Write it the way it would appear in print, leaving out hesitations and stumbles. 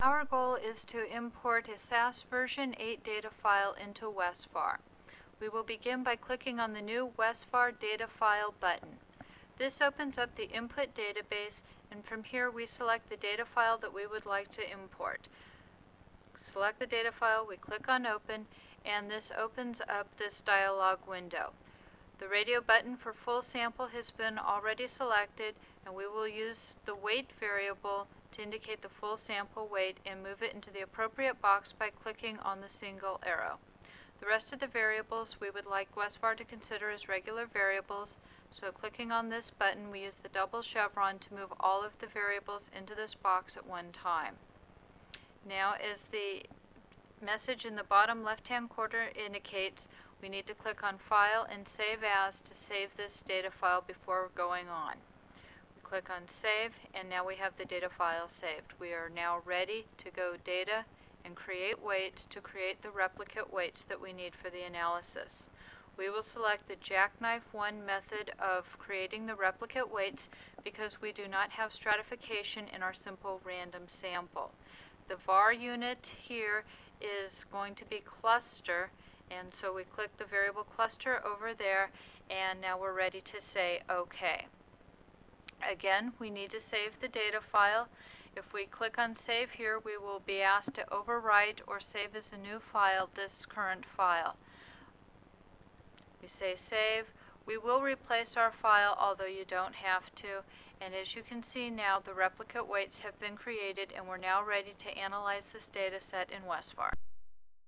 Our goal is to import a SAS version 8 data file into WesVar. We will begin by clicking on the new WesVar Data File button. This opens up the input database, and from here we select the data file that we would like to import. Select the data file, we click on Open, and this opens up this dialog window. The radio button for full sample has been already selected, and we will use the weight variable to indicate the full sample weight and move it into the appropriate box by clicking on the single arrow. The rest of the variables we would like WesVar to consider as regular variables, so clicking on this button we use the double chevron to move all of the variables into this box at one time. Now, as the message in the bottom left-hand corner indicates, we need to click on File and Save As to save this data file before going on. We click on Save, and now we have the data file saved. We are now ready to go Data and create weights to create the replicate weights that we need for the analysis. We will select the Jackknife 1 method of creating the replicate weights because we do not have stratification in our simple random sample. The var unit here is going to be cluster, and so we click the variable cluster over there, and now we're ready to say OK. Again, we need to save the data file. If we click on Save here, we will be asked to overwrite or save as a new file this current file. We say Save. We will replace our file, although you don't have to. And as you can see now, the replicate weights have been created, and we're now ready to analyze this data set in WesVar.